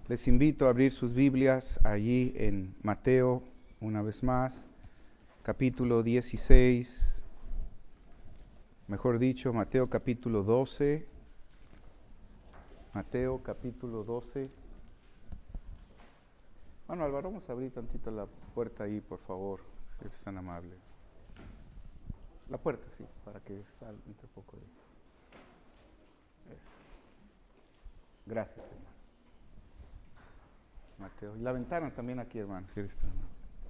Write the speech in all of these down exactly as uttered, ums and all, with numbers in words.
Les invito a abrir sus Biblias allí en Mateo, una vez más, capítulo dieciséis, mejor dicho, Mateo capítulo doce, Mateo capítulo doce. Bueno, Álvaro, vamos a abrir tantito la puerta ahí, por favor, si eres tan amable. La puerta, sí, para que salga un poco de... Eso. Gracias, hermano. Mateo. Y la ventana también aquí, hermano, si eres tan amable.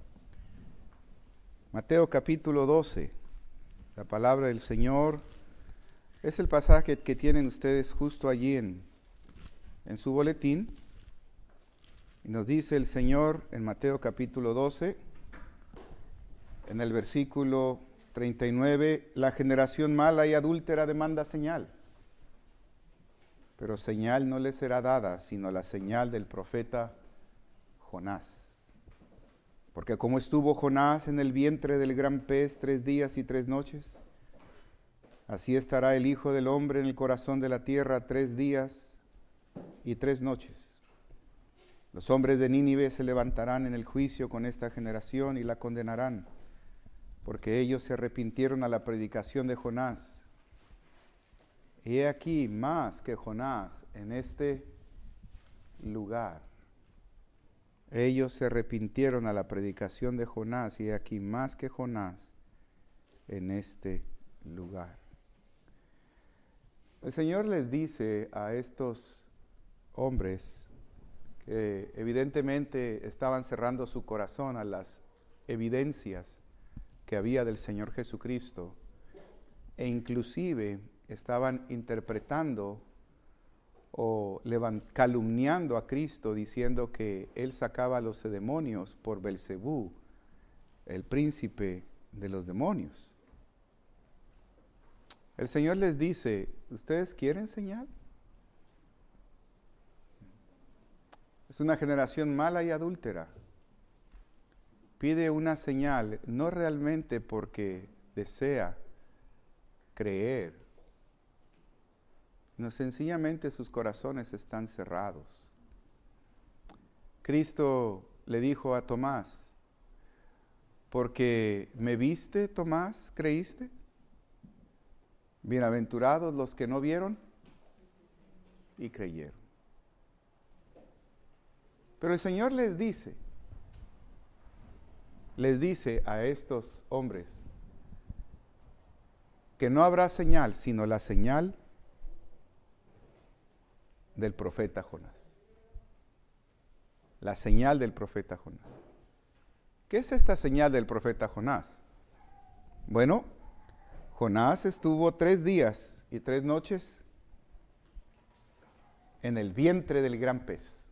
Mateo capítulo doce. La palabra del Señor es el pasaje que tienen ustedes justo allí en, en su boletín. Y nos dice el Señor en Mateo capítulo doce, en el versículo treinta y nueve, la generación mala y adúltera demanda señal, pero señal no le será dada, sino la señal del profeta Jonás. Porque como estuvo Jonás en el vientre del gran pez tres días y tres noches, así estará el Hijo del Hombre en el corazón de la tierra tres días y tres noches. Los hombres de Nínive se levantarán en el juicio con esta generación y la condenarán, porque ellos se arrepintieron a la predicación de Jonás. Y he aquí más que Jonás en este lugar. Ellos se arrepintieron a la predicación de Jonás, y he aquí más que Jonás en este lugar. El Señor les dice a estos hombres que evidentemente estaban cerrando su corazón a las evidencias que había del Señor Jesucristo, e inclusive estaban interpretando o calumniando a Cristo, diciendo que Él sacaba a los demonios por Belcebú, el príncipe de los demonios. El Señor les dice, ¿ustedes quieren señal? Es una generación mala y adúltera. Pide una señal, no realmente porque desea creer, no, sencillamente sus corazones están cerrados. Cristo le dijo a Tomás, porque me viste, Tomás, ¿creíste? Bienaventurados los que no vieron y creyeron. Pero el Señor les dice, les dice a estos hombres que no habrá señal, sino la señal del profeta Jonás. La señal del profeta Jonás. ¿Qué es esta señal del profeta Jonás? Bueno, Jonás estuvo tres días y tres noches en el vientre del gran pez.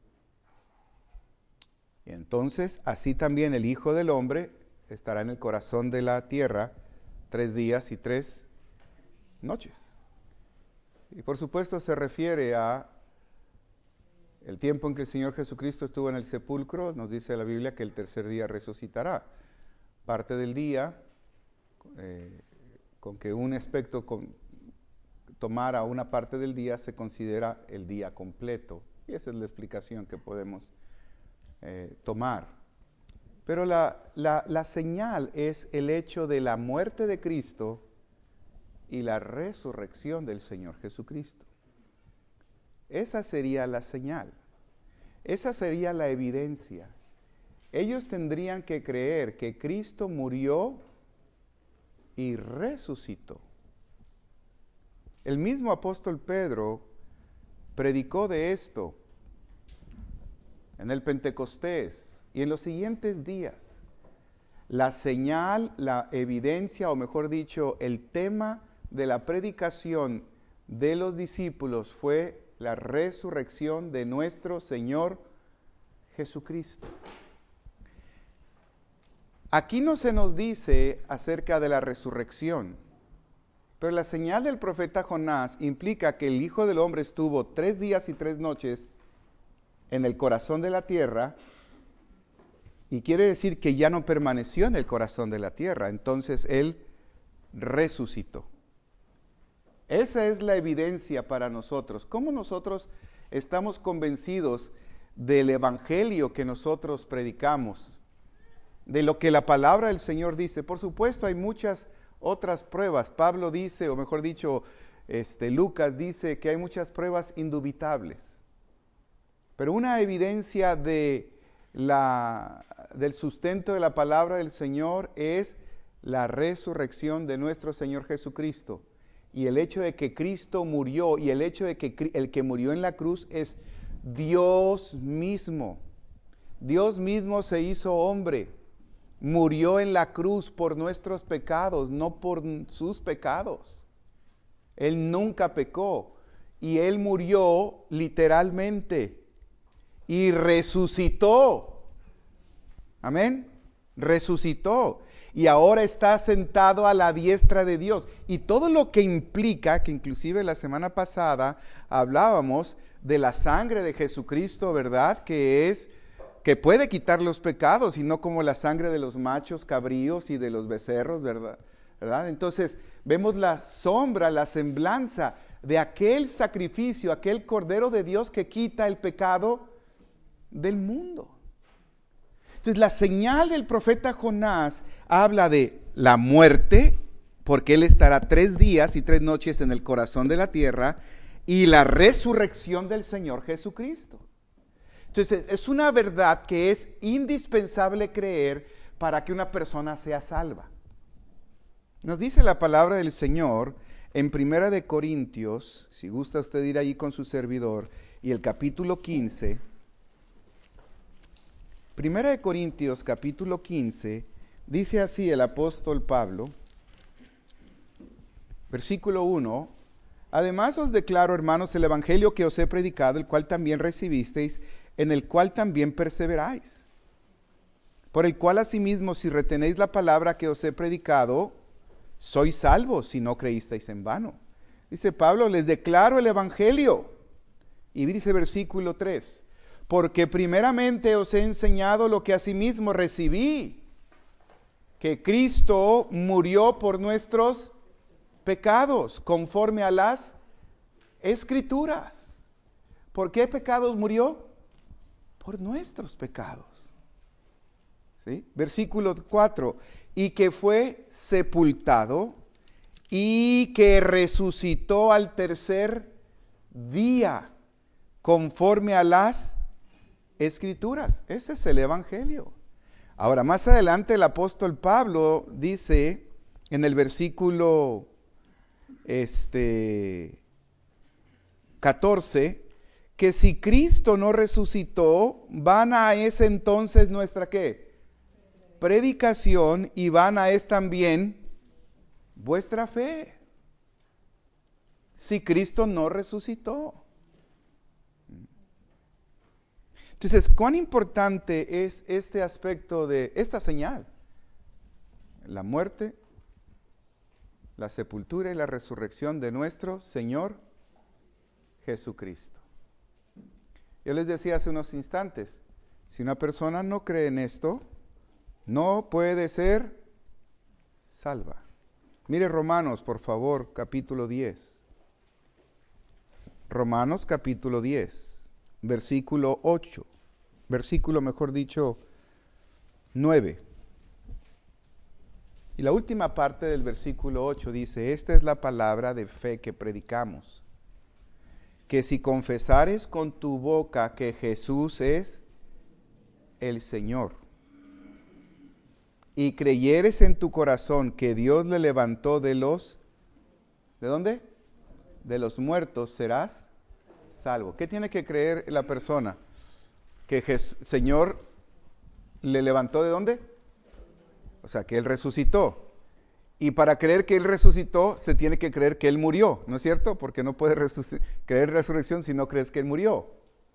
Y entonces, así también el Hijo del Hombre estará en el corazón de la tierra tres días y tres noches. Y por supuesto se refiere a el tiempo en que el Señor Jesucristo estuvo en el sepulcro. Nos dice la Biblia que el tercer día resucitará. Parte del día, eh, con que un aspecto con, tomara una parte del día, se considera el día completo. Y esa es la explicación que podemos Eh, tomar. Pero la, la, la señal es el hecho de la muerte de Cristo y la resurrección del Señor Jesucristo. Esa sería la señal. Esa sería la evidencia. Ellos tendrían que creer que Cristo murió y resucitó. El mismo apóstol Pedro predicó de esto en el Pentecostés y en los siguientes días. La señal, la evidencia, o mejor dicho, el tema de la predicación de los discípulos fue la resurrección de nuestro Señor Jesucristo. Aquí no se nos dice acerca de la resurrección, pero la señal del profeta Jonás implica que el Hijo del Hombre estuvo tres días y tres noches en el corazón de la tierra, y quiere decir que ya no permaneció en el corazón de la tierra, entonces Él resucitó. Esa es la evidencia para nosotros. ¿Cómo nosotros estamos convencidos del evangelio que nosotros predicamos, de lo que la palabra del Señor dice. Por supuesto, hay muchas otras pruebas. Pablo dice, o mejor dicho, este, Lucas dice que hay muchas pruebas indubitables. Pero una evidencia de la, del sustento de la palabra del Señor es la resurrección de nuestro Señor Jesucristo. Y el hecho de que Cristo murió, y el hecho de que el que murió en la cruz es Dios mismo. Dios mismo se hizo hombre, murió en la cruz por nuestros pecados, no por sus pecados. Él nunca pecó, y Él murió literalmente, y resucitó. Amén. Resucitó. Y ahora está sentado a la diestra de Dios. Y todo lo que implica, que inclusive la semana pasada hablábamos de la sangre de Jesucristo, ¿verdad? Que es, que puede quitar los pecados, y no como la sangre de los machos cabríos y de los becerros, ¿verdad? ¿verdad? Entonces vemos la sombra, la semblanza de aquel sacrificio, aquel Cordero de Dios que quita el pecado del mundo. Entonces la señal del profeta Jonás habla de la muerte, porque él estará tres días y tres noches en el corazón de la tierra, y la resurrección del Señor Jesucristo. Entonces es una verdad que es indispensable creer para que una persona sea salva. Nos dice la palabra del Señor en Primera de Corintios, si gusta usted ir ahí con su servidor, y el capítulo quince. Primera de Corintios, capítulo quince, dice así el apóstol Pablo, versículo uno: además os declaro, hermanos, el evangelio que os he predicado, el cual también recibisteis, en el cual también perseveráis, por el cual asimismo, si retenéis la palabra que os he predicado, sois salvos, si no creísteis en vano. Dice Pablo, les declaro el evangelio. Y dice versículo tres: porque primeramente os he enseñado lo que asimismo recibí, que Cristo murió por nuestros pecados, conforme a las Escrituras. ¿Por qué pecados murió? Por nuestros pecados. ¿Sí? Versículo cuatro: y que fue sepultado y que resucitó al tercer día, conforme a las Escrituras. Ese es el evangelio. Ahora, más adelante el apóstol Pablo dice en el versículo este, catorce, que si Cristo no resucitó, vana es entonces nuestra ¿qué? Predicación, y vana es también vuestra fe. Si Cristo no resucitó. Entonces, ¿cuán importante es este aspecto de esta señal? La muerte, la sepultura y la resurrección de nuestro Señor Jesucristo. Yo les decía hace unos instantes, si una persona no cree en esto, no puede ser salva. Mire Romanos, por favor, capítulo diez. Romanos capítulo diez, versículo ocho. Versículo, mejor dicho, nueve. Y la última parte del versículo ocho dice: esta es la palabra de fe que predicamos, que si confesares con tu boca que Jesús es el Señor, y creyeres en tu corazón que Dios le levantó de los, ¿de dónde? De los muertos, serás salvo. ¿Qué tiene que creer la persona? Que el Señor le levantó ¿de dónde? O sea, que Él resucitó. Y para creer que Él resucitó, se tiene que creer que Él murió, ¿no es cierto? Porque no puedes resuc- creer resurrección si no crees que Él murió.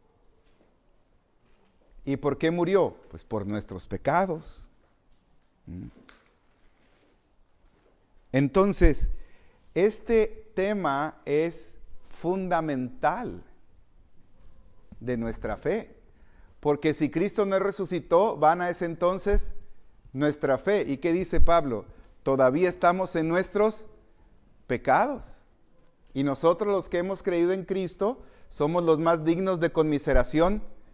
¿Y por qué murió? Pues por nuestros pecados. Entonces, este tema es fundamental de nuestra fe. Porque si Cristo no resucitó, vana es entonces nuestra fe. ¿Y qué dice Pablo? Todavía estamos en nuestros pecados. Y nosotros los que hemos creído en Cristo somos los más dignos de conmiseración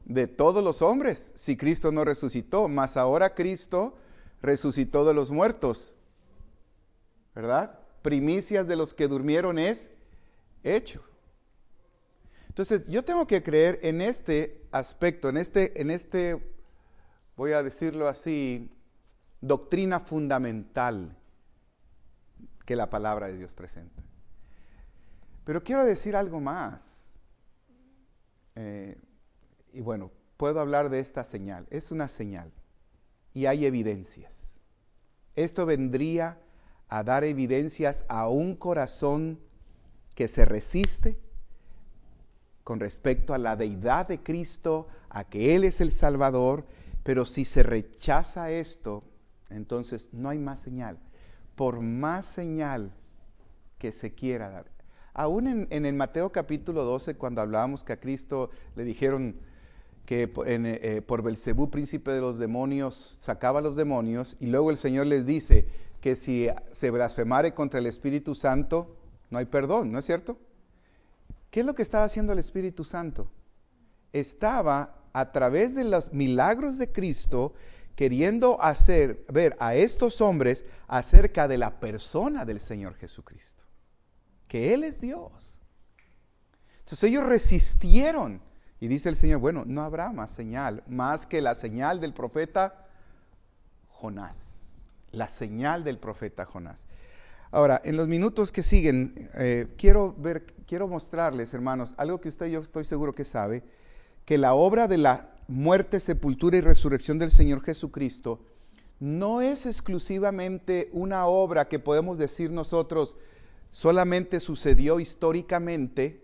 de todos los hombres, si Cristo no resucitó, mas ahora Cristo resucitó de los muertos, ¿verdad? Primicias de los que durmieron es hecho. Entonces, yo tengo que creer en este aspecto, en este, en este, voy a decirlo así, doctrina fundamental que la palabra de Dios presenta. Pero quiero decir algo más. Eh, y bueno, puedo hablar de esta señal. Es una señal y hay evidencias. Esto vendría a dar evidencias a un corazón que se resiste con respecto a la deidad de Cristo, a que Él es el Salvador, pero si se rechaza esto, entonces no hay más señal. Por más señal que se quiera dar. Aún en, en el Mateo capítulo doce, cuando hablábamos que a Cristo le dijeron que en, eh, por Belcebú, príncipe de los demonios, sacaba a los demonios, y luego el Señor les dice que si se blasfemare contra el Espíritu Santo, no hay perdón, ¿no es cierto? ¿Qué es lo que estaba haciendo el Espíritu Santo? Estaba a través de los milagros de Cristo queriendo hacer ver a estos hombres acerca de la persona del Señor Jesucristo, que Él es Dios. Entonces ellos resistieron y dice el Señor, bueno, no habrá más señal, más que la señal del profeta Jonás, la señal del profeta Jonás. Ahora, en los minutos que siguen, eh, quiero ver, quiero mostrarles, hermanos, algo que usted yo estoy seguro que sabe, que la obra de la muerte, sepultura y resurrección del Señor Jesucristo no es exclusivamente una obra que podemos decir nosotros solamente sucedió históricamente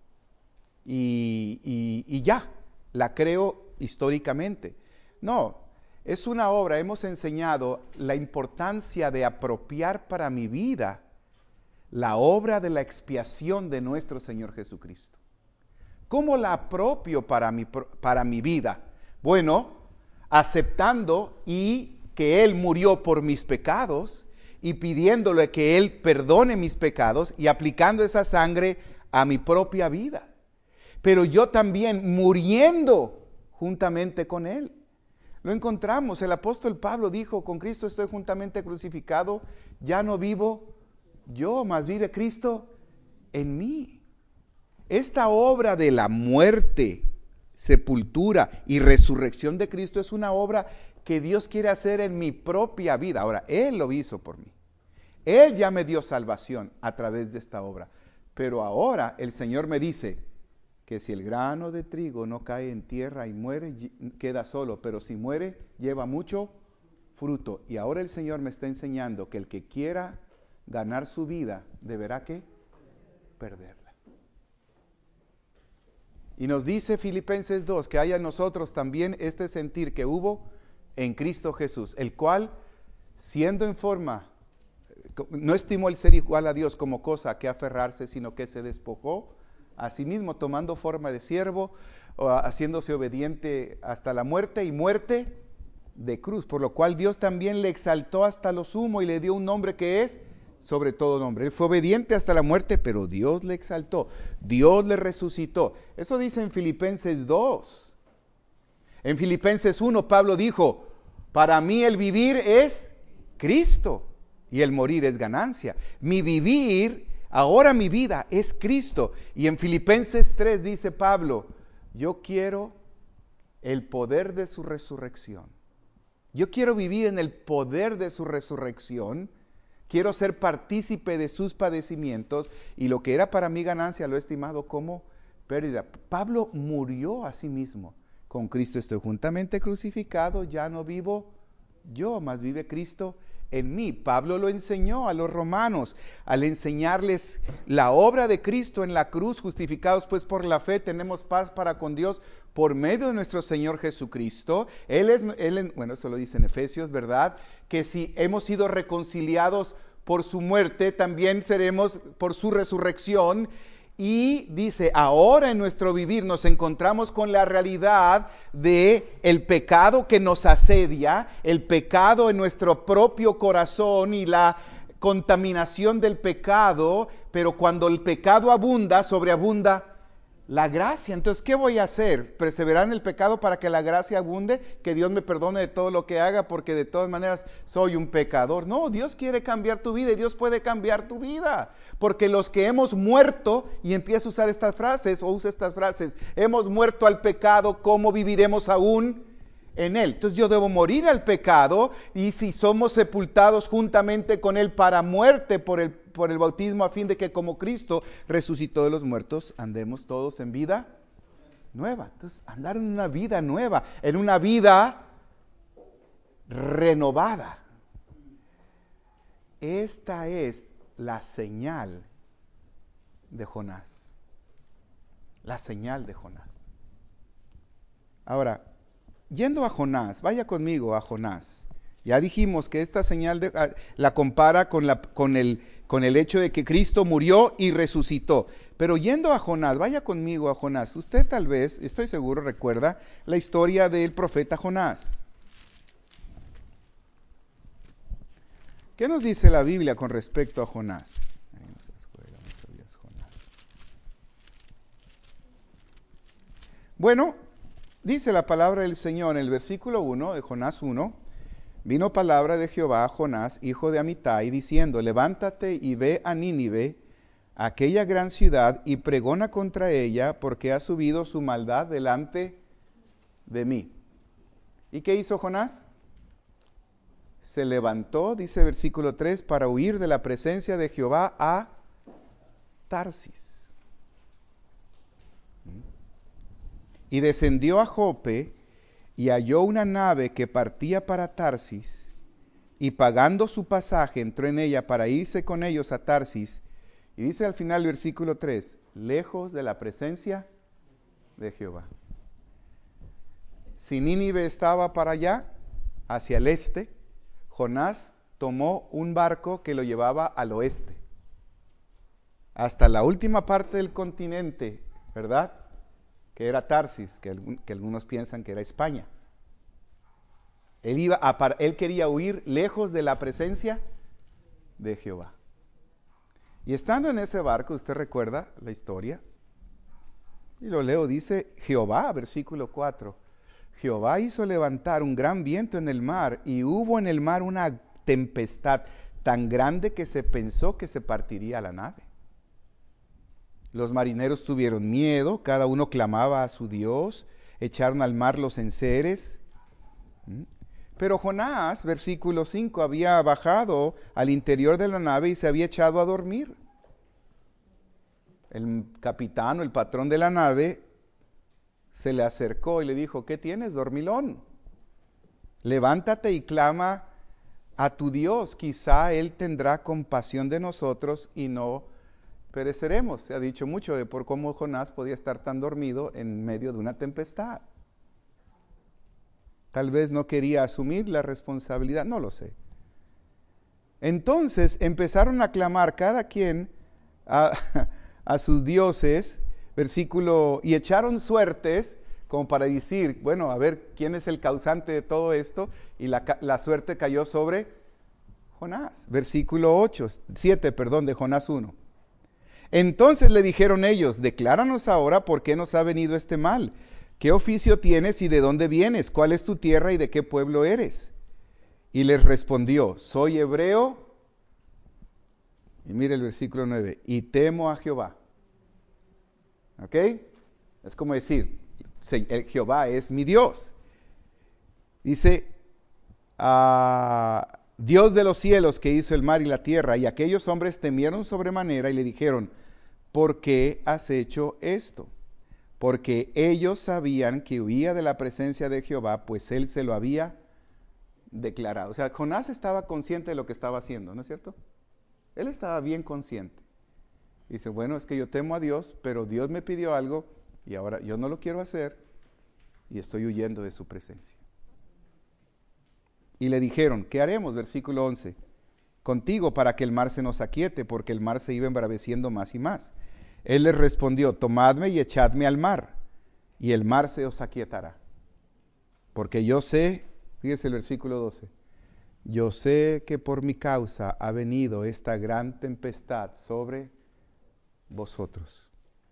y, y, y ya, la creo históricamente. No, es una obra, hemos enseñado la importancia de apropiar para mi vida la obra de la expiación de nuestro Señor Jesucristo. ¿Cómo la apropio para mi, para mi vida? Bueno, aceptando y que Él murió por mis pecados y pidiéndole que Él perdone mis pecados y aplicando esa sangre a mi propia vida. Pero yo también muriendo juntamente con Él. Lo encontramos, el apóstol Pablo dijo, con Cristo estoy juntamente crucificado, ya no vivo yo, mas vive Cristo en mí. Esta obra de la muerte, sepultura y resurrección de Cristo es una obra que Dios quiere hacer en mi propia vida. Ahora, Él lo hizo por mí. Él ya me dio salvación a través de esta obra. Pero ahora el Señor me dice que si el grano de trigo no cae en tierra y muere, queda solo. Pero si muere, lleva mucho fruto. Y ahora el Señor me está enseñando que el que quiera ganar su vida, deberá ¿qué? Perderla. Y nos dice Filipenses dos, que haya en nosotros también este sentir que hubo en Cristo Jesús, el cual, siendo en forma, no estimó el ser igual a Dios como cosa a que aferrarse, sino que se despojó a sí mismo, tomando forma de siervo, haciéndose obediente hasta la muerte y muerte de cruz, por lo cual Dios también le exaltó hasta lo sumo y le dio un nombre que es sobre todo nombre. Él fue obediente hasta la muerte, pero Dios le exaltó, Dios le resucitó. Eso dice en Filipenses dos. En Filipenses uno, Pablo dijo, para mí el vivir es Cristo y el morir es ganancia. Mi vivir, ahora mi vida es Cristo. Y en Filipenses tres dice Pablo, yo quiero el poder de su resurrección. Yo quiero vivir en el poder de su resurrección. Quiero ser partícipe de sus padecimientos y lo que era para mí ganancia lo he estimado como pérdida. Pablo murió a sí mismo. Con Cristo estoy juntamente crucificado, ya no vivo yo, mas vive Cristo en mí. Pablo lo enseñó a los romanos al enseñarles la obra de Cristo en la cruz, justificados pues por la fe, tenemos paz para con Dios por medio de nuestro Señor Jesucristo. Él es, él es, bueno, eso lo dice en Efesios, ¿verdad? Que si hemos sido reconciliados por su muerte, también seremos por su resurrección. Y dice, ahora en nuestro vivir nos encontramos con la realidad de el pecado que nos asedia, el pecado en nuestro propio corazón y la contaminación del pecado, pero cuando el pecado abunda, sobreabunda La gracia. Entonces, ¿qué voy a hacer? ¿Perseverar en el pecado para que la gracia abunde? ¿Que Dios me perdone de todo lo que haga porque de todas maneras soy un pecador? No, Dios quiere cambiar tu vida y Dios puede cambiar tu vida. Porque los que hemos muerto, y empiezo a usar estas frases o usa estas frases, hemos muerto al pecado, ¿cómo viviremos aún en él? Entonces yo debo morir al pecado, y si somos sepultados juntamente con él para muerte por el, por el bautismo, a fin de que como Cristo resucitó de los muertos, andemos todos en vida nueva. Entonces andar en una vida nueva, en una vida renovada. Esta es la señal de Jonás. La señal de Jonás. Ahora, yendo a Jonás, vaya conmigo a Jonás. Ya dijimos que esta señal de, ah, la compara con, la, con, el, con el hecho de que Cristo murió y resucitó. Pero yendo a Jonás, vaya conmigo a Jonás. Usted tal vez, estoy seguro, recuerda la historia del profeta Jonás. ¿Qué nos dice la Biblia con respecto a Jonás? Bueno, dice la palabra del Señor en el versículo uno de Jonás uno, vino palabra de Jehová a Jonás, hijo de Amitai, diciendo, levántate y ve a Nínive, aquella gran ciudad, y pregona contra ella, porque ha subido su maldad delante de mí. ¿Y qué hizo Jonás? Se levantó, dice versículo tres, para huir de la presencia de Jehová a Tarsis. Y descendió a Jope y halló una nave que partía para Tarsis, y pagando su pasaje entró en ella para irse con ellos a Tarsis. Y dice al final del versículo tres, lejos de la presencia de Jehová. Si Nínive estaba para allá, hacia el este, Jonás tomó un barco que lo llevaba al oeste, hasta la última parte del continente, ¿verdad? Que era Tarsis, que, que algunos piensan que era España. Él, iba a, él quería huir lejos de la presencia de Jehová. Y estando en ese barco, usted recuerda la historia, y lo leo, dice Jehová, versículo cuatro, Jehová hizo levantar un gran viento en el mar, y hubo en el mar una tempestad tan grande que se pensó que se partiría la nave. Los marineros tuvieron miedo, cada uno clamaba a su Dios, echaron al mar los enseres. Pero Jonás, versículo cinco, había bajado al interior de la nave y se había echado a dormir. El capitán o el patrón de la nave se le acercó y le dijo, ¿qué tienes, dormilón? Levántate y clama a tu Dios, quizá Él tendrá compasión de nosotros y no pereceremos. Se ha dicho mucho de por cómo Jonás podía estar tan dormido en medio de una tempestad. Tal vez no quería asumir la responsabilidad, no lo sé. Entonces empezaron a clamar cada quien a, a sus dioses, versículo, y echaron suertes como para decir, bueno, a ver quién es el causante de todo esto, y la, la suerte cayó sobre Jonás. Versículo ocho, siete, perdón, de Jonás uno. Entonces le dijeron ellos, decláranos ahora por qué nos ha venido este mal. ¿Qué oficio tienes y de dónde vienes? ¿Cuál es tu tierra y de qué pueblo eres? Y les respondió, soy hebreo. Y mire el versículo nueve, y temo a Jehová. ¿Ok? Es como decir, Jehová es mi Dios. Dice, ah, Dios de los cielos que hizo el mar y la tierra. Y aquellos hombres temieron sobremanera y le dijeron, ¿por qué has hecho esto? Porque ellos sabían que huía de la presencia de Jehová, pues él se lo había declarado. O sea, Jonás estaba consciente de lo que estaba haciendo, ¿no es cierto? Él estaba bien consciente. Dice, bueno, es que yo temo a Dios, pero Dios me pidió algo y ahora yo no lo quiero hacer y estoy huyendo de su presencia. Y le dijeron, ¿qué haremos? Versículo once. Contigo para que el mar se nos aquiete, porque el mar se iba embraveciendo más y más. Él les respondió, tomadme y echadme al mar, y el mar se os aquietará. Porque yo sé, fíjese el versículo doce, yo sé que por mi causa ha venido esta gran tempestad sobre vosotros.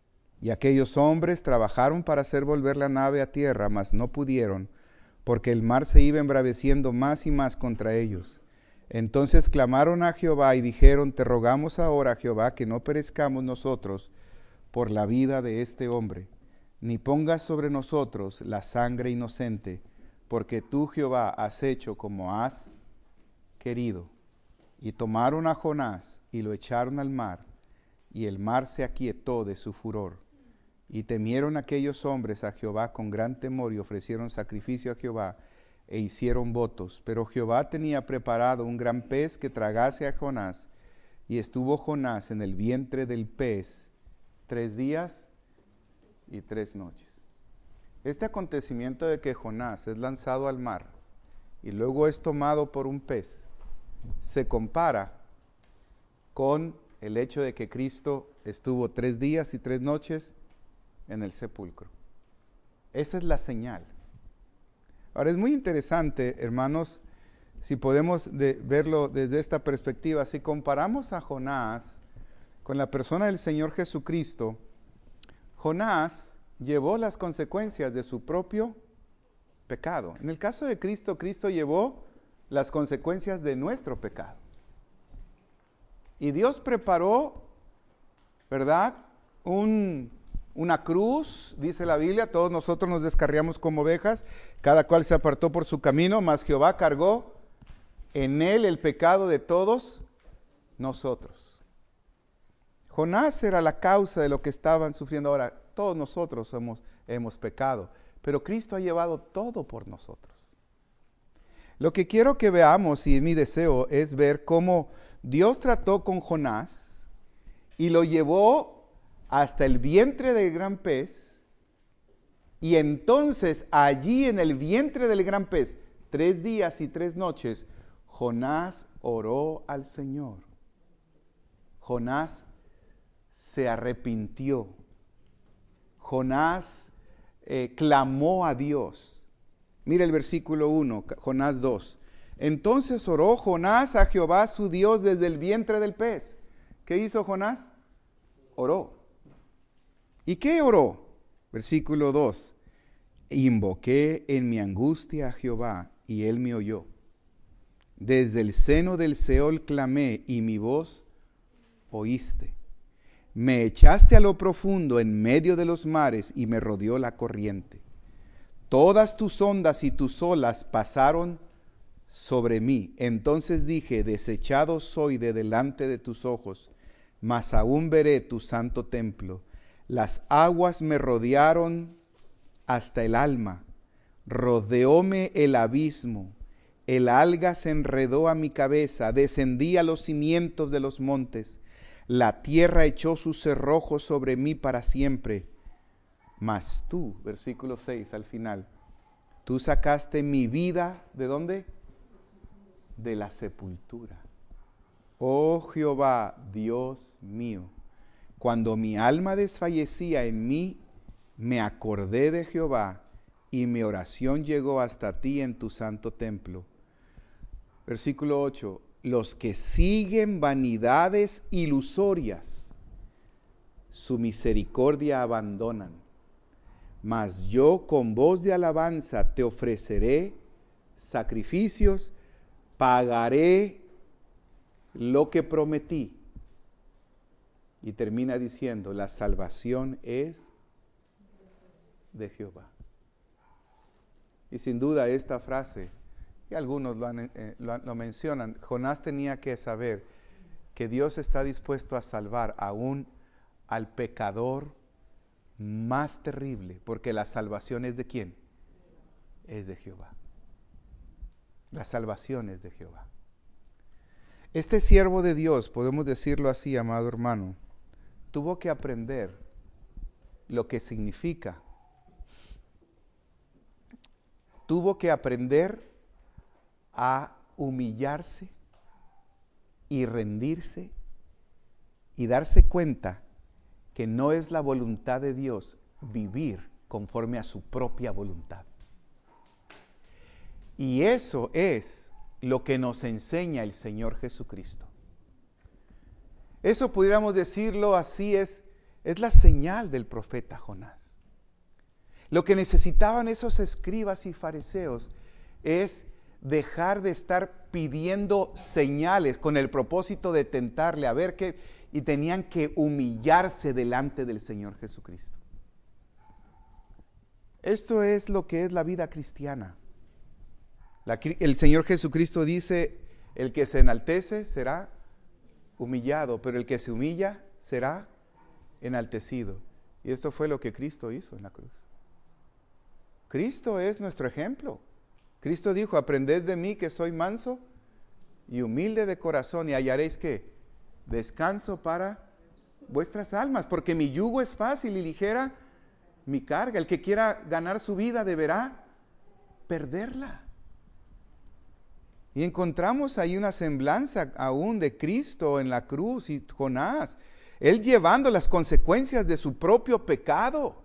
Y aquellos hombres trabajaron para hacer volver la nave a tierra, mas no pudieron, porque el mar se iba embraveciendo más y más contra ellos. Entonces clamaron a Jehová y dijeron, te rogamos ahora, Jehová, que no perezcamos nosotros por la vida de este hombre, ni pongas sobre nosotros la sangre inocente, porque tú, Jehová, has hecho como has querido. Y tomaron a Jonás y lo echaron al mar, y el mar se aquietó de su furor. Y temieron aquellos hombres a Jehová con gran temor y ofrecieron sacrificio a Jehová e hicieron votos. Pero Jehová tenía preparado un gran pez que tragase a Jonás, y estuvo Jonás en el vientre del pez tres días y tres noches. Este acontecimiento de que Jonás es lanzado al mar y luego es tomado por un pez, se compara con el hecho de que Cristo estuvo tres días y tres noches en el sepulcro. Esa es la señal. Ahora es muy interesante, hermanos, si podemos de, verlo desde esta perspectiva. Si comparamos a Jonás con la persona del Señor Jesucristo, Jonás llevó las consecuencias de su propio pecado. En el caso de Cristo, Cristo llevó las consecuencias de nuestro pecado. Y Dios preparó, ¿verdad?, un, una cruz, dice la Biblia, todos nosotros nos descarriamos como ovejas, cada cual se apartó por su camino, mas Jehová cargó en él el pecado de todos nosotros. Jonás era la causa de lo que estaban sufriendo ahora. Todos nosotros hemos, hemos pecado, pero Cristo ha llevado todo por nosotros. Lo que quiero que veamos, y mi deseo, es ver cómo Dios trató con Jonás y lo llevó hasta el vientre del gran pez, y entonces allí en el vientre del gran pez, tres días y tres noches, Jonás oró al Señor. Jonás se arrepintió. Jonás eh, clamó a Dios. Mira el versículo uno, Jonás dos. Entonces oró Jonás a Jehová su Dios desde el vientre del pez. ¿Qué hizo Jonás? Oró. ¿Y qué oró? Versículo dos. Invoqué en mi angustia a Jehová y él me oyó. Desde el seno del Seol clamé y mi voz oíste. Me echaste a lo profundo en medio de los mares y me rodeó la corriente. Todas tus ondas y tus olas pasaron sobre mí. Entonces dije, desechado soy de delante de tus ojos, mas aún veré tu santo templo. Las aguas me rodearon hasta el alma, rodeóme el abismo, el alga se enredó a mi cabeza, descendí a los cimientos de los montes. La tierra echó sus cerrojos sobre mí para siempre. Mas tú, versículo seis al final, tú sacaste mi vida, ¿de dónde? De la sepultura. Oh Jehová, Dios mío, cuando mi alma desfallecía en mí, me acordé de Jehová y mi oración llegó hasta ti en tu santo templo. Versículo ocho. Los que siguen vanidades ilusorias, su misericordia abandonan. Mas yo con voz de alabanza te ofreceré sacrificios, pagaré lo que prometí. Y termina diciendo, la salvación es de Jehová. Y sin duda esta frase, y algunos lo, han, eh, lo, lo mencionan, Jonás tenía que saber que Dios está dispuesto a salvar aún al pecador más terrible, porque la salvación es de ¿quién? Es de Jehová. La salvación es de Jehová. Este siervo de Dios, podemos decirlo así, amado hermano, tuvo que aprender lo que significa. Tuvo que aprender a humillarse y rendirse y darse cuenta que no es la voluntad de Dios vivir conforme a su propia voluntad. Y eso es lo que nos enseña el Señor Jesucristo. Eso pudiéramos decirlo así, es es la señal del profeta Jonás. Lo que necesitaban esos escribas y fariseos es dejar de estar pidiendo señales con el propósito de tentarle a ver qué, y tenían que humillarse delante del Señor Jesucristo. Esto es lo que es la vida cristiana. La, el Señor Jesucristo dice, el que se enaltece será humillado, pero el que se humilla será enaltecido. Y esto fue lo que Cristo hizo en la cruz. Cristo es nuestro ejemplo. Cristo dijo, aprended de mí que soy manso y humilde de corazón y hallaréis ¿qué? Descanso para vuestras almas, porque mi yugo es fácil y ligera mi carga. El que quiera ganar su vida deberá perderla. Y encontramos ahí una semblanza aún de Cristo en la cruz y Jonás, él llevando las consecuencias de su propio pecado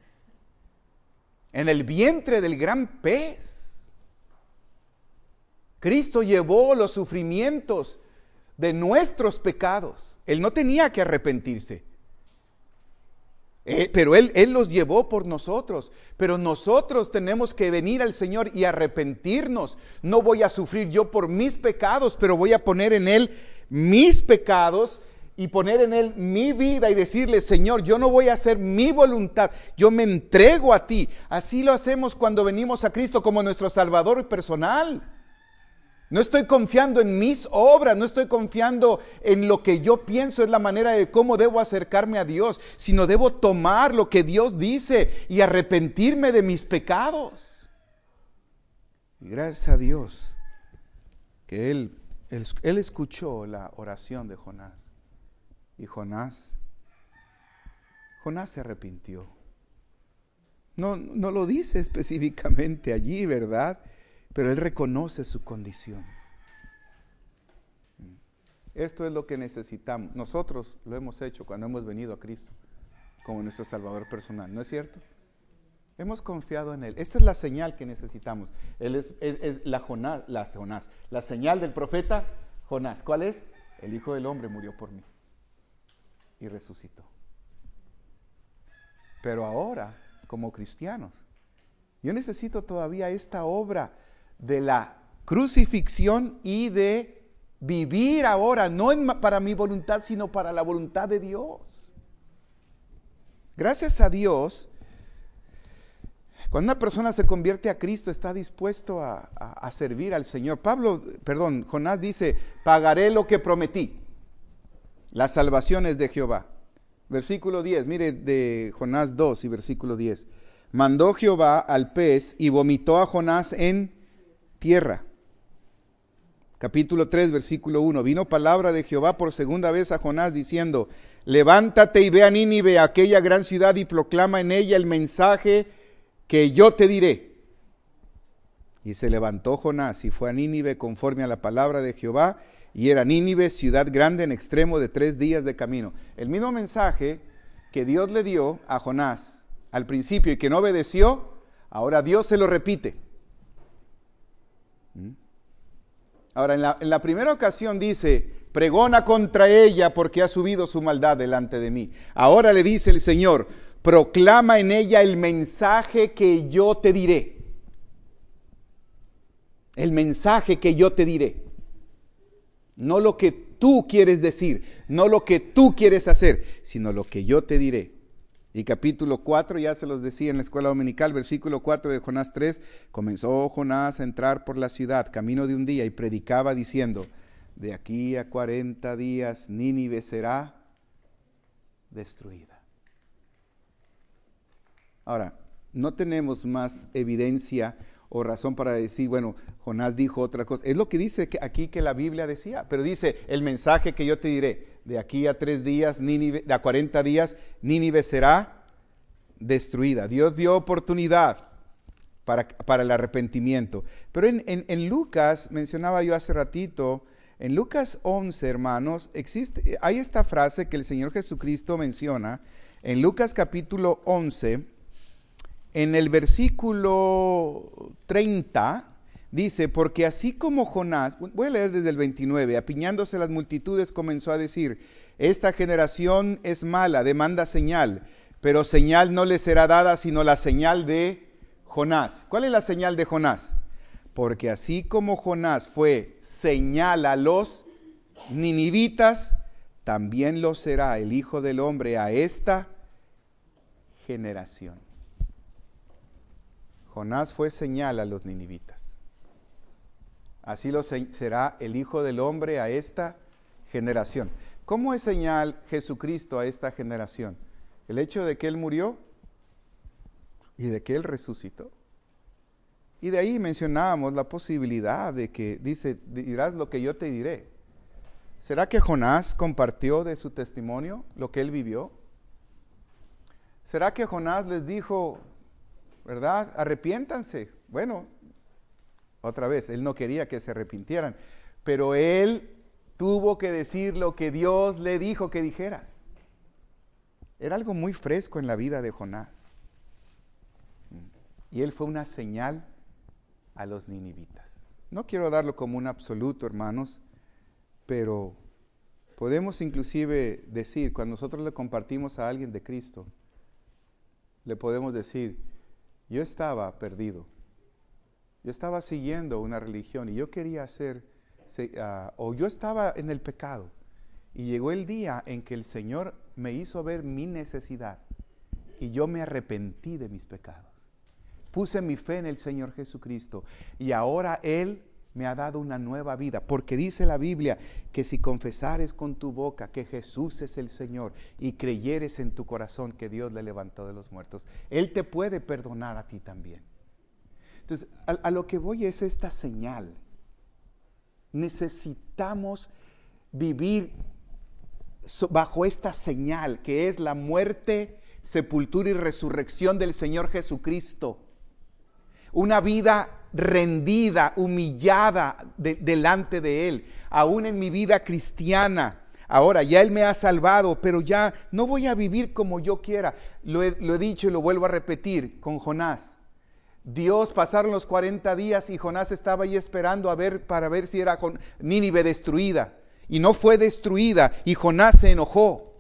en el vientre del gran pez. Cristo llevó los sufrimientos de nuestros pecados. Él no tenía que arrepentirse. Eh, pero él, él los llevó por nosotros. Pero nosotros tenemos que venir al Señor y arrepentirnos. No voy a sufrir yo por mis pecados, pero voy a poner en Él mis pecados y poner en Él mi vida y decirle, Señor, yo no voy a hacer mi voluntad, yo me entrego a ti. Así lo hacemos cuando venimos a Cristo como nuestro Salvador personal. No estoy confiando en mis obras, no estoy confiando en lo que yo pienso es la manera de cómo debo acercarme a Dios, sino debo tomar lo que Dios dice y arrepentirme de mis pecados. Y gracias a Dios que Él, Él, él escuchó la oración de Jonás. Y Jonás, Jonás se arrepintió. No, no lo dice específicamente allí, ¿verdad? Pero él reconoce su condición. Esto es lo que necesitamos. Nosotros lo hemos hecho cuando hemos venido a Cristo como nuestro Salvador personal, ¿no es cierto? Hemos confiado en Él. Esa es la señal que necesitamos. Él es, es, es la, Jonás, la Jonás, la señal del profeta Jonás. ¿Cuál es? El Hijo del Hombre murió por mí y resucitó. Pero ahora, como cristianos, yo necesito todavía esta obra de la crucifixión y de vivir ahora, no en, para mi voluntad, sino para la voluntad de Dios. Gracias a Dios, cuando una persona se convierte a Cristo, está dispuesto a, a, a servir al Señor. Pablo, perdón, Jonás dice, pagaré lo que prometí. La salvación es de Jehová. Versículo diez, mire de Jonás dos y versículo diez. Mandó Jehová al pez y vomitó a Jonás en tierra. Capítulo tres, versículo uno. Vino palabra de Jehová por segunda vez a Jonás diciendo, levántate y ve a Nínive, aquella gran ciudad, y proclama en ella el mensaje que yo te diré. Y se levantó Jonás y fue a Nínive conforme a la palabra de Jehová, y era Nínive ciudad grande en extremo de tres días de camino. El mismo mensaje que Dios le dio a Jonás al principio y que no obedeció, ahora Dios se lo repite. Ahora, en la, en la primera ocasión dice, pregona contra ella porque ha subido su maldad delante de mí. Ahora le dice el Señor, proclama en ella el mensaje que yo te diré. El mensaje que yo te diré. No lo que tú quieres decir, no lo que tú quieres hacer, sino lo que yo te diré. Y capítulo cuatro, ya se los decía en la escuela dominical, versículo cuatro de Jonás tres, comenzó Jonás a entrar por la ciudad, camino de un día, y predicaba diciendo, de aquí a cuarenta días Nínive será destruida. Ahora, no tenemos más evidencia o razón para decir, bueno, Jonás dijo otra cosa. Es lo que dice aquí que la Biblia decía, pero dice, el mensaje que yo te diré, de aquí a tres días, Nínive, de a cuarenta días, Nínive será destruida. Dios dio oportunidad para, para el arrepentimiento. Pero en, en, en Lucas, mencionaba yo hace ratito, en Lucas once, hermanos, existe, hay esta frase que el Señor Jesucristo menciona, en Lucas capítulo once, en el versículo treinta, dice, porque así como Jonás, voy a leer desde el veintinueve, apiñándose las multitudes comenzó a decir, Esta generación es mala, demanda señal, pero señal no le será dada sino la señal de Jonás. ¿Cuál es la señal de Jonás? Porque así como Jonás fue señal a los ninivitas, también lo será el Hijo del Hombre a esta generación. Jonás fue señal a los ninivitas. Así lo será el Hijo del Hombre a esta generación. ¿Cómo es señal Jesucristo a esta generación? El hecho de que Él murió y de que Él resucitó. Y de ahí mencionábamos la posibilidad de que, dice, dirás lo que yo te diré. ¿Será que Jonás compartió de su testimonio lo que él vivió? ¿Será que Jonás les dijo, verdad, arrepiéntanse? Bueno, otra vez, él no quería que se arrepintieran, pero él tuvo que decir lo que Dios le dijo que dijera. Era algo muy fresco en la vida de Jonás. Y él fue una señal a los ninivitas. No quiero darlo como un absoluto, hermanos, pero podemos inclusive decir, cuando nosotros le compartimos a alguien de Cristo, le podemos decir, yo estaba perdido, yo estaba siguiendo una religión y yo quería hacer, uh, o yo estaba en el pecado, y llegó el día en que el Señor me hizo ver mi necesidad, y yo me arrepentí de mis pecados. Puse mi fe en el Señor Jesucristo, y ahora Él me ha dado una nueva vida, porque dice la Biblia que si confesares con tu boca que Jesús es el Señor y creyeres en tu corazón que Dios le levantó de los muertos, Él te puede perdonar a ti también. Entonces, a, a lo que voy es esta señal. Necesitamos vivir bajo esta señal que es la muerte, sepultura y resurrección del Señor Jesucristo. Una vida rendida, humillada de, delante de Él, aún en mi vida cristiana. Ahora ya Él me ha salvado, pero ya no voy a vivir como yo quiera. Lo he, lo he dicho y lo vuelvo a repetir con Jonás. Dios, pasaron los cuarenta días y Jonás estaba ahí esperando a ver, para ver si era Nínive destruida. Y no fue destruida y Jonás se enojó.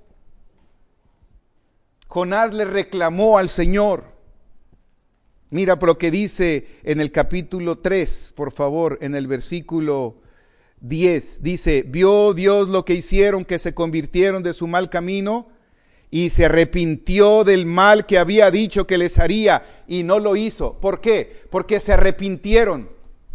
Jonás le reclamó al Señor. Mira por lo que dice en el capítulo tres, por favor, en el versículo diez. Dice, vio Dios lo que hicieron, que se convirtieron de su mal camino y se arrepintió del mal que había dicho que les haría y no lo hizo. ¿Por qué? Porque se arrepintieron.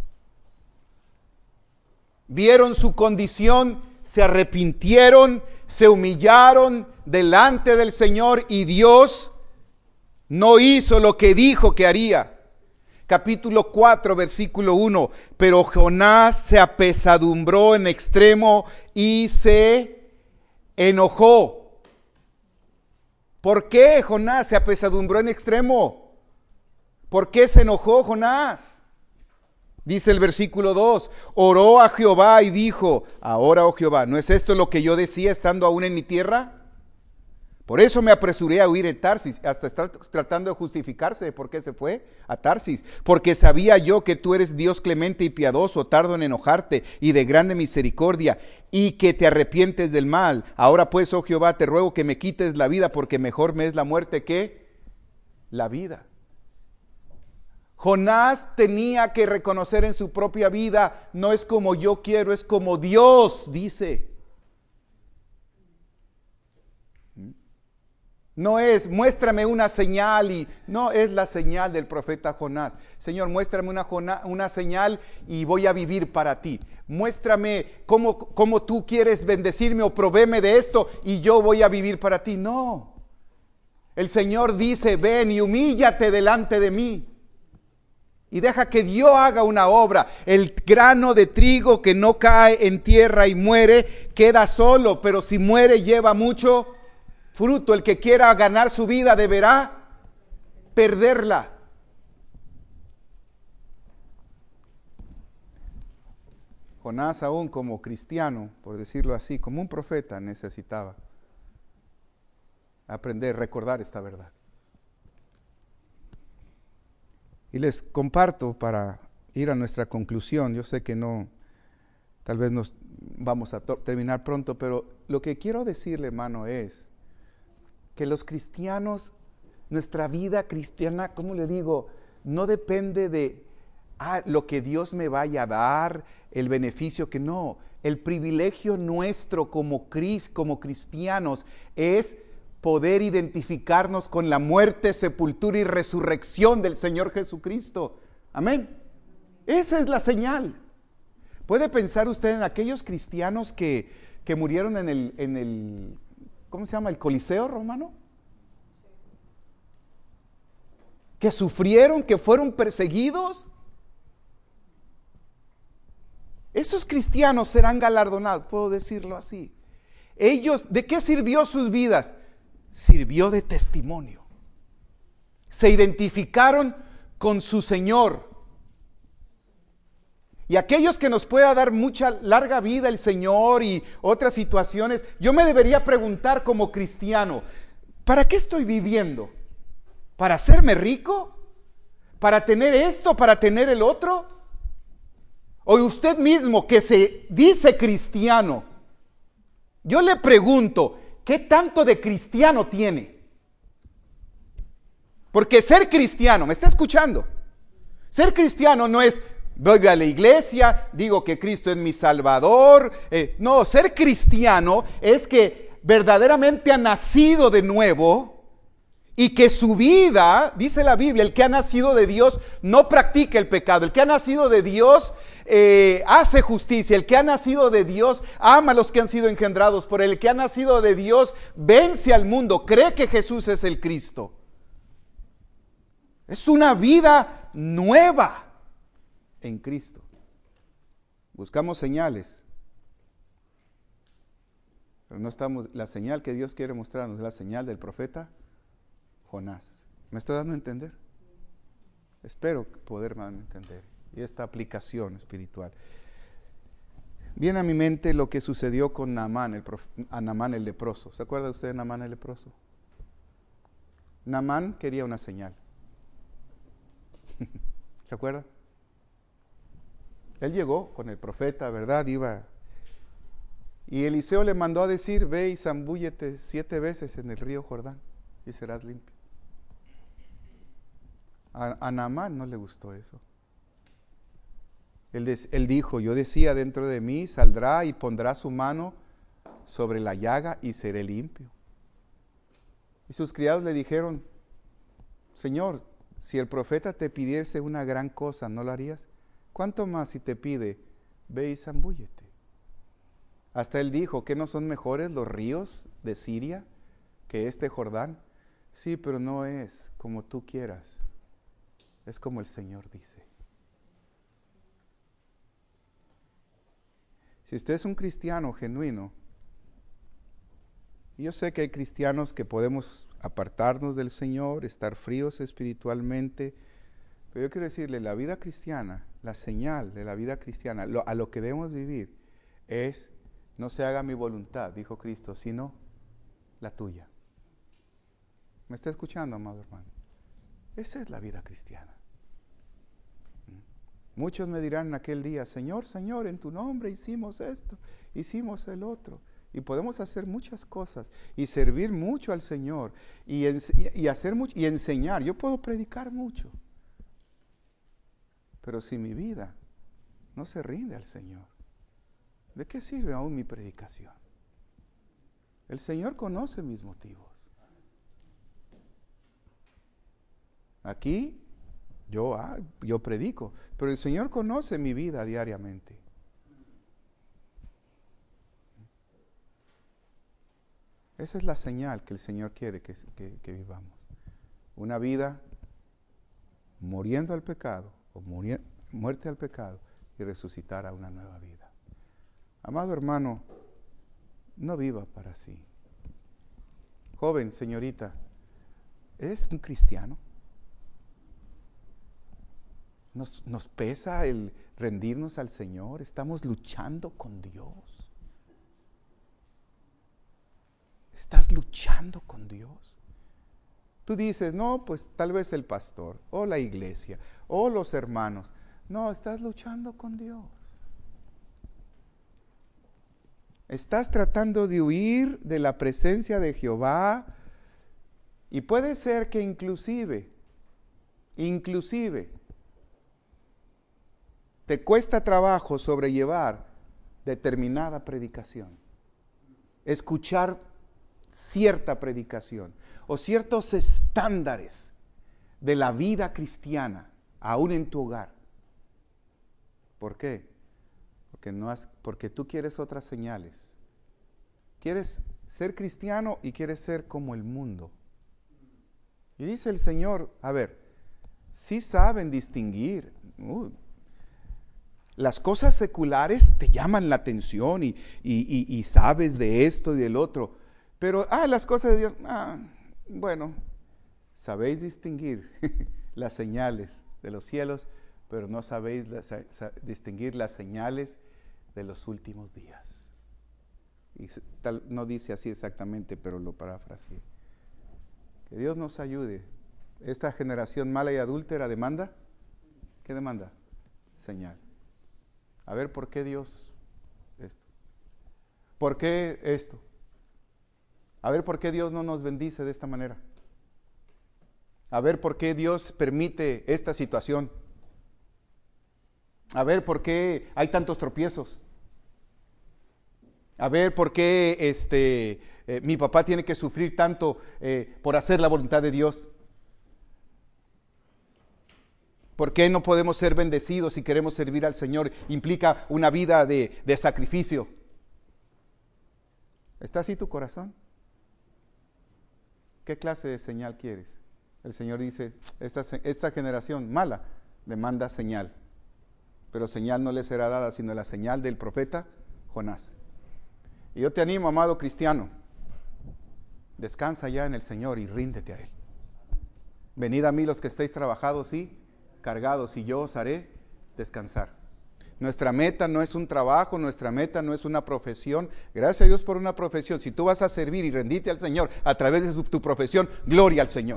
Vieron su condición, se arrepintieron, se humillaron delante del Señor y Dios no hizo lo que dijo que haría. Capítulo cuatro, versículo uno. Pero Jonás se apesadumbró en extremo y se enojó. ¿Por qué Jonás se apesadumbró en extremo? ¿Por qué se enojó Jonás? Dice el versículo dos, oró a Jehová y dijo, ahora, oh Jehová, ¿no es esto lo que yo decía estando aún en mi tierra? Por eso me apresuré a huir en Tarsis, hasta estar tratando de justificarse de por qué se fue a Tarsis. Porque sabía yo que tú eres Dios clemente y piadoso, tardo en enojarte y de grande misericordia, y que te arrepientes del mal. Ahora pues, oh Jehová, te ruego que me quites la vida, porque mejor me es la muerte que la vida. Jonás tenía que reconocer en su propia vida, no es como yo quiero, es como Dios dice. No es, muéstrame una señal, y no es la señal del profeta Jonás. Señor, muéstrame una, una señal y voy a vivir para ti. Muéstrame cómo, cómo tú quieres bendecirme o provéeme de esto y yo voy a vivir para ti. No. El Señor dice, ven y humíllate delante de mí. Y deja que Dios haga una obra. El grano de trigo que no cae en tierra y muere, queda solo, pero si muere lleva mucho fruto. El que quiera ganar su vida deberá perderla. Jonás, aún como cristiano, por decirlo así, como un profeta, necesitaba aprender, recordar esta verdad. Y les comparto para ir a nuestra conclusión. Yo sé que no, tal vez nos, vamos a terminar pronto, pero lo que quiero decirle, hermano, es que los cristianos, nuestra vida cristiana, ¿cómo le digo? No depende de ah, lo que Dios me vaya a dar, el beneficio que no. El privilegio nuestro como, como cristianos es poder identificarnos con la muerte, sepultura y resurrección del Señor Jesucristo. Amén. Esa es la señal. ¿Puede pensar usted en aquellos cristianos que, que murieron en el, en el, ¿cómo se llama? El Coliseo romano? Que sufrieron, que fueron perseguidos. Esos cristianos serán galardonados, puedo decirlo así. Ellos, ¿de qué sirvió sus vidas? Sirvió de testimonio. Se identificaron con su Señor. Y aquellos que nos pueda dar mucha larga vida el Señor y otras situaciones, yo me debería preguntar como cristiano, ¿para qué estoy viviendo? ¿Para hacerme rico? ¿Para tener esto? ¿Para tener el otro? O usted mismo que se dice cristiano, yo le pregunto, ¿qué tanto de cristiano tiene? Porque ser cristiano, ¿me está escuchando? Ser cristiano no es, voy a la iglesia, digo que Cristo es mi Salvador. Eh, no, ser cristiano es que verdaderamente ha nacido de nuevo y que su vida, dice la Biblia, el que ha nacido de Dios no practica el pecado. El que ha nacido de Dios eh, hace justicia. El que ha nacido de Dios ama a los que han sido engendrados por él. El que ha nacido de Dios vence al mundo, cree que Jesús es el Cristo. Es una vida nueva en Cristo. Buscamos señales, pero no estamos. La señal que Dios quiere mostrarnos es la señal del profeta Jonás. ¿Me estoy dando a entender? Espero poder entender. Y esta aplicación espiritual. Viene a mi mente lo que sucedió con Naamán, el, prof, a Naamán el leproso. ¿Se acuerda usted de Naamán el leproso? Naamán quería una señal. ¿Se acuerda? Él llegó con el profeta, ¿verdad? Iba. Y Eliseo le mandó a decir, ve y zambúllete siete veces en el río Jordán y serás limpio. A, a Naamán no le gustó eso. Él, des, él dijo, yo decía dentro de mí, saldrá y pondrá su mano sobre la llaga y seré limpio. Y sus criados le dijeron, Señor, si el profeta te pidiese una gran cosa, ¿no lo harías? ¿Cuánto más si te pide, ve y zambúllete? Hasta él dijo, ¿qué no son mejores los ríos de Siria que este Jordán? Sí, pero no es como tú quieras, es como el Señor dice. Si usted es un cristiano genuino, y yo sé que hay cristianos que podemos apartarnos del Señor, estar fríos espiritualmente, pero yo quiero decirle, la vida cristiana, la señal de la vida cristiana, lo, a lo que debemos vivir es, no se haga mi voluntad, dijo Cristo, sino la tuya. ¿Me está escuchando, amado hermano? Esa es la vida cristiana. Muchos me dirán en aquel día, Señor, Señor, en tu nombre hicimos esto, hicimos el otro. Y podemos hacer muchas cosas y servir mucho al Señor y, en, y hacer mucho y enseñar. Yo puedo predicar mucho. Pero si mi vida no se rinde al Señor, ¿de qué sirve aún mi predicación? El Señor conoce mis motivos. Aquí yo, ah, yo predico, pero el Señor conoce mi vida diariamente. Esa es la señal que el Señor quiere que, que, que vivamos. Una vida muriendo al pecado, o muri, muerte al pecado, y resucitar a una nueva vida. Amado hermano, no viva para sí. Joven, señorita, ¿eres un cristiano? Nos, nos pesa el rendirnos al Señor. Estamos luchando con Dios. Estás luchando con Dios. Tú dices, no, pues tal vez el pastor, o la iglesia, o los hermanos. No, estás luchando con Dios. Estás tratando de huir de la presencia de Jehová y puede ser que inclusive, inclusive, te cuesta trabajo sobrellevar determinada predicación, escuchar cierta predicación o ciertos estándares de la vida cristiana, aún en tu hogar. ¿Por qué? Porque, no has, porque tú quieres otras señales. Quieres ser cristiano y quieres ser como el mundo. Y dice el Señor, a ver, sí saben distinguir. Uh, las cosas seculares te llaman la atención y, y, y, y sabes de esto y del otro. Pero, ah, las cosas de Dios, ah, bueno, sabéis distinguir las señales de los cielos, pero no sabéis las, sa, distinguir las señales de los últimos días. Y tal, no dice así exactamente, pero lo parafraseé. Que Dios nos ayude. Esta generación mala y adúltera demanda, ¿qué demanda? Señal. A ver, ¿por qué Dios esto? ¿Por qué esto? A ver, ¿por qué Dios no nos bendice de esta manera? A ver, ¿por qué Dios permite esta situación? A ver, ¿por qué hay tantos tropiezos? A ver, ¿por qué este, eh, mi papá tiene que sufrir tanto eh, por hacer la voluntad de Dios? ¿Por qué no podemos ser bendecidos si queremos servir al Señor? Implica una vida de, de sacrificio. ¿Está así tu corazón? ¿Qué clase de señal quieres? El Señor dice, esta, esta generación mala demanda señal. Pero señal no le será dada, sino la señal del profeta Jonás. Y yo te animo, amado cristiano, descansa ya en el Señor y ríndete a Él. Venid a mí los que estéis trabajados y cargados, y yo os haré descansar. Nuestra meta no es un trabajo, nuestra meta no es una profesión. Gracias a Dios por una profesión. Si tú vas a servir y rendirte al Señor a través de su, tu profesión, gloria al Señor.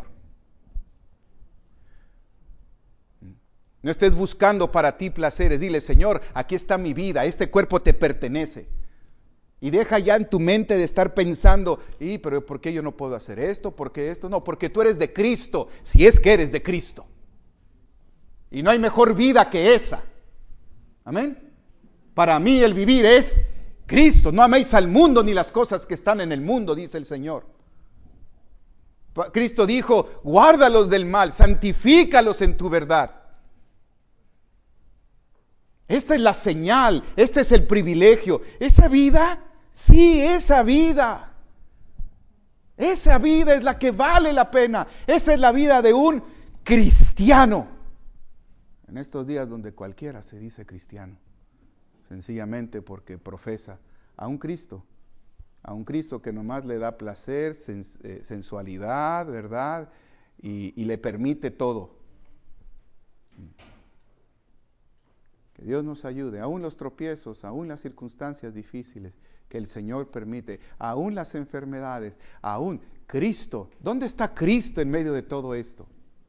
No estés buscando para ti placeres. Dile, Señor, aquí está mi vida, este cuerpo te pertenece. Y deja ya en tu mente de estar pensando, ¿y pero por qué yo no puedo hacer esto? ¿Por qué esto? No, porque tú eres de Cristo, si es que eres de Cristo. Y no hay mejor vida que esa. Amén. Para mí el vivir es Cristo. No améis al mundo ni las cosas que están en el mundo, dice el Señor. Cristo dijo, guárdalos del mal, santifícalos en tu verdad. Esta es la señal, este es el privilegio. Esa vida, sí, esa vida. Esa vida es la que vale la pena. Esa es la vida de un cristiano. En estos días donde cualquiera se dice cristiano, sencillamente porque profesa a un Cristo, a un Cristo que nomás le da placer, sens, eh, sensualidad, ¿verdad? Y, y le permite todo. Que Dios nos ayude, aún los tropiezos, aún las circunstancias difíciles que el Señor permite, aún las enfermedades, aún Cristo. ¿Dónde está Cristo en medio de todo esto?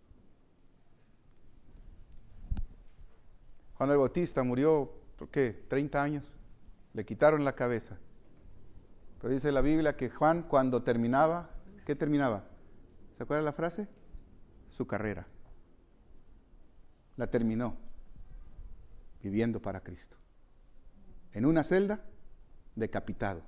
Juan el Bautista murió, ¿por qué? treinta años. Le quitaron la cabeza. Pero dice la Biblia que Juan cuando terminaba, ¿qué terminaba? ¿Se acuerda la frase? Su carrera. La terminó viviendo para Cristo. En una celda, decapitado.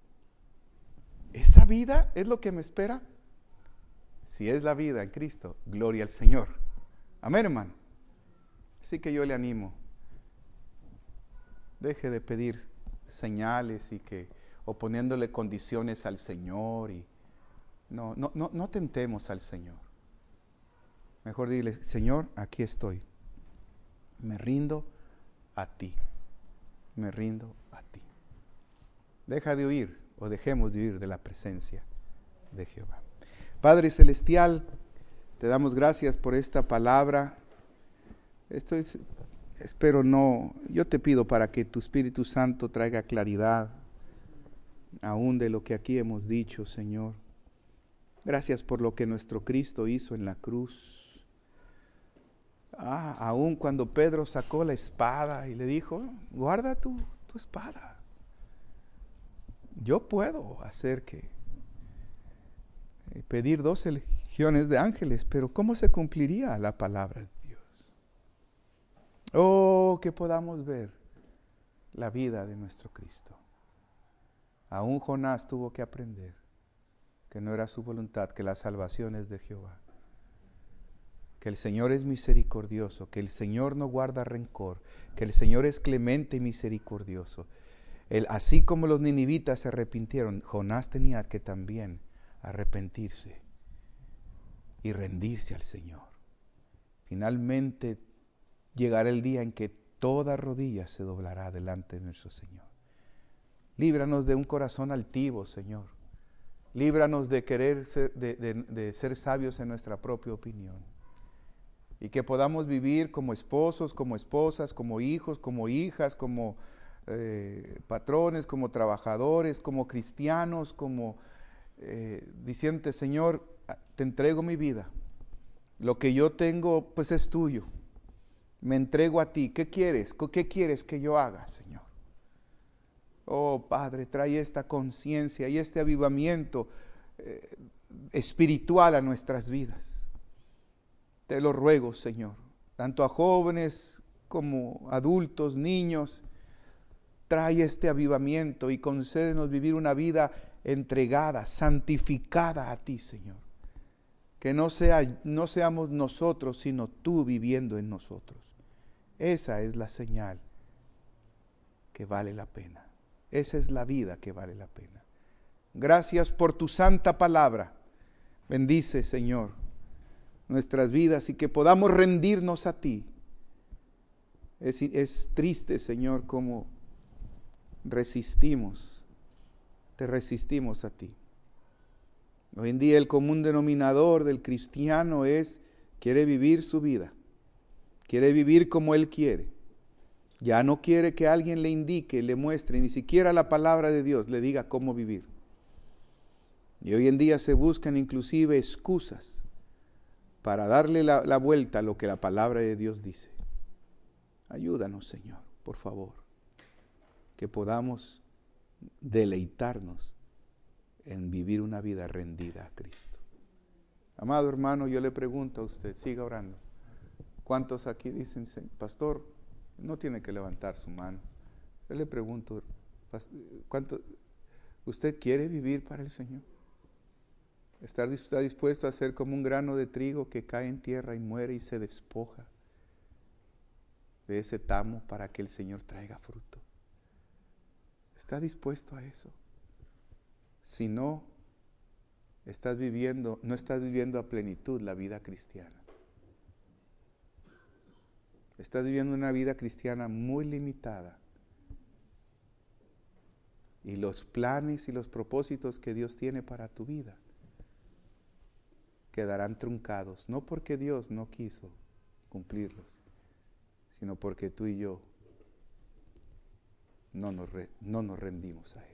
¿Esa vida es lo que me espera? Si es la vida en Cristo, gloria al Señor. Amén, hermano. Así que yo le animo, deje de pedir señales y que, o poniéndole condiciones al Señor y no, no, no, no tentemos al Señor. Mejor dile, Señor, aquí estoy, me rindo a ti, me rindo a ti. Deja de huir o dejemos de huir de la presencia de Jehová. Padre Celestial, te damos gracias por esta palabra. Esto es, espero no, yo te pido para que tu Espíritu Santo traiga claridad aún de lo que aquí hemos dicho, Señor. Gracias por lo que nuestro Cristo hizo en la cruz. Ah, aún cuando Pedro sacó la espada y le dijo, guarda tu, tu espada. yo puedo hacer que eh, pedir doce legiones de ángeles, pero ¿cómo se cumpliría la palabra de Dios? Oh, que podamos ver la vida de nuestro Cristo. Aún Jonás tuvo que aprender que no era su voluntad, que la salvación es de Jehová, que el Señor es misericordioso, que el Señor no guarda rencor, que el Señor es clemente y misericordioso. El, así como los ninivitas se arrepintieron, Jonás tenía que también arrepentirse y rendirse al Señor. Finalmente llegará el día en que toda rodilla se doblará delante de nuestro Señor. Líbranos de un corazón altivo, Señor. Líbranos de querer ser, de, de, de ser sabios en nuestra propia opinión. Y que podamos vivir como esposos, como esposas, como hijos, como hijas, como eh, patrones, como trabajadores, como cristianos, como eh, diciendo, Señor, te entrego mi vida. Lo que yo tengo, pues es tuyo. Me entrego a ti. ¿Qué quieres? ¿Qué quieres que yo haga, Señor? Oh, Padre, trae esta conciencia y este avivamiento eh, espiritual a nuestras vidas. Te lo ruego, Señor, tanto a jóvenes como adultos, niños. Trae este avivamiento y concédenos vivir una vida entregada, santificada a ti, Señor. Que no sea, no seamos nosotros, sino tú viviendo en nosotros. Esa es la señal que vale la pena. Esa es la vida que vale la pena. Gracias por tu santa palabra. Bendice, Señor, nuestras vidas y que podamos rendirnos a ti. Es, es triste, Señor, como resistimos, te resistimos a ti. Hoy en día el común denominador del cristiano es, quiere vivir su vida, quiere vivir como él quiere. Ya no quiere que alguien le indique, le muestre, ni siquiera la palabra de Dios le diga cómo vivir. Y hoy en día se buscan inclusive excusas para darle la, la vuelta a lo que la palabra de Dios dice. Ayúdanos, Señor, por favor, que podamos deleitarnos en vivir una vida rendida a Cristo. Amado hermano, yo le pregunto a usted, siga orando. ¿Cuántos aquí dicen, pastor, no tiene que levantar su mano? Yo le pregunto, ¿cuánto, ¿usted quiere vivir para el Señor? ¿Está dispuesto a ser como un grano de trigo que cae en tierra y muere y se despoja de ese tamo para que el Señor traiga fruto? ¿Está dispuesto a eso? Si no, estás viviendo, no estás viviendo a plenitud la vida cristiana. Estás viviendo una vida cristiana muy limitada. Y los planes y los propósitos que Dios tiene para tu vida quedarán truncados, no porque Dios no quiso cumplirlos, sino porque tú y yo no nos, re, no nos rendimos a Él.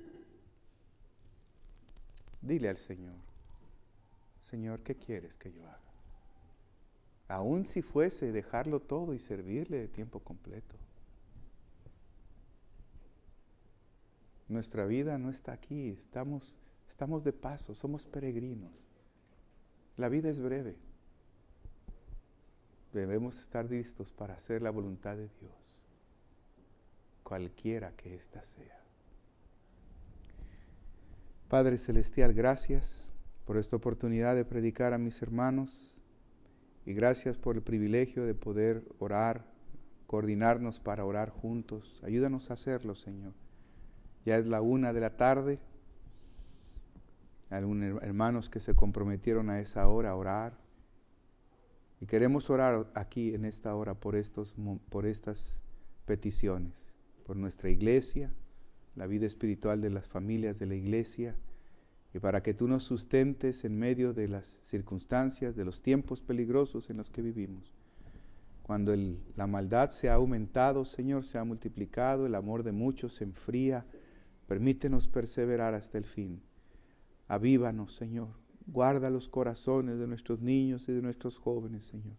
Dile al Señor, Señor, ¿qué quieres que yo haga? Aun si fuese dejarlo todo y servirle de tiempo completo. Nuestra vida no está aquí, estamos, estamos de paso, somos peregrinos. La vida es breve. Debemos estar listos para hacer la voluntad de Dios, cualquiera que ésta sea. Padre Celestial, gracias por esta oportunidad de predicar a mis hermanos y gracias por el privilegio de poder orar, coordinarnos para orar juntos. Ayúdanos a hacerlo, Señor. Ya es la una de la tarde. Algunos hermanos que se comprometieron a esa hora a orar. Y queremos orar aquí en esta hora por, estos, por estas peticiones, por nuestra iglesia, la vida espiritual de las familias de la iglesia, y para que tú nos sustentes en medio de las circunstancias, de los tiempos peligrosos en los que vivimos. Cuando el, la maldad se ha aumentado, Señor, se ha multiplicado, el amor de muchos se enfría, permítenos perseverar hasta el fin. Avívanos, Señor. Guarda los corazones de nuestros niños y de nuestros jóvenes, Señor.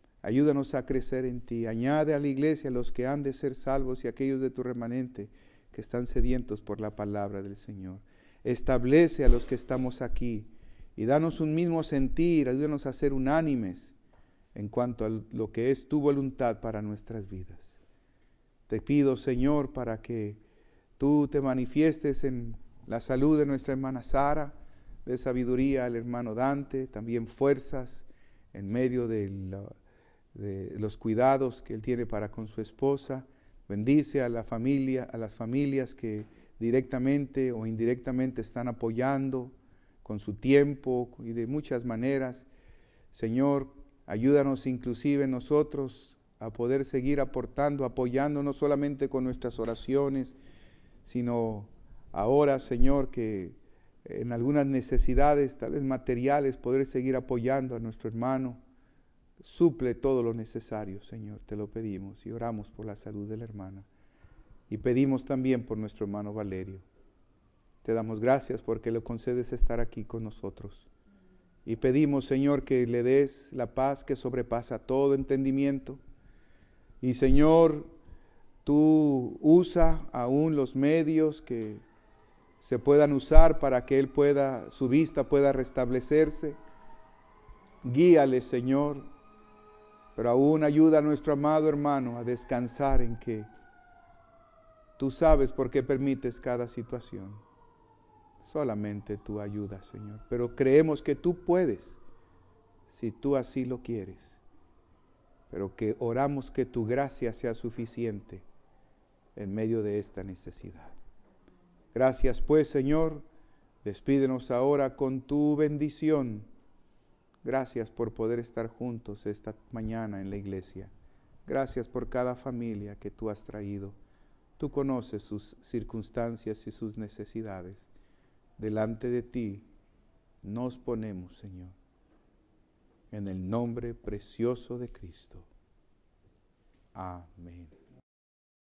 Ayúdanos a crecer en ti. Añade a la iglesia los que han de ser salvos y aquellos de tu remanente que están sedientos por la palabra del Señor. Establece a los que estamos aquí y danos un mismo sentir, ayúdanos a ser unánimes en cuanto a lo que es tu voluntad para nuestras vidas. Te pido, Señor, para que tú te manifiestes en la salud de nuestra hermana Sara, de sabiduría al hermano Dante, también fuerzas en medio de, la, de los cuidados que él tiene para con su esposa. Bendice a la familia, a las familias que directamente o indirectamente están apoyando con su tiempo y de muchas maneras. Señor, ayúdanos inclusive nosotros a poder seguir aportando, apoyando no solamente con nuestras oraciones, sino ahora, Señor, que en algunas necesidades, tal vez materiales, poder seguir apoyando a nuestro hermano. Suple todo lo necesario, Señor, te lo pedimos y oramos por la salud de la hermana. Y pedimos también por nuestro hermano Valerio. Te damos gracias porque le concedes estar aquí con nosotros. Y pedimos, Señor, que le des la paz que sobrepasa todo entendimiento. Y, Señor, tú usa aún los medios que se puedan usar para que él pueda, su vista pueda restablecerse. Guíale, Señor, pero aún ayuda a nuestro amado hermano a descansar en que tú sabes por qué permites cada situación. Solamente tú ayudas, Señor, pero creemos que tú puedes, si tú así lo quieres, pero que oramos que tu gracia sea suficiente en medio de esta necesidad. Gracias pues, Señor, despídenos ahora con tu bendición. Gracias por poder estar juntos esta mañana en la iglesia. Gracias por cada familia que tú has traído. Tú conoces sus circunstancias y sus necesidades. Delante de ti nos ponemos, Señor, en el nombre precioso de Cristo. Amén.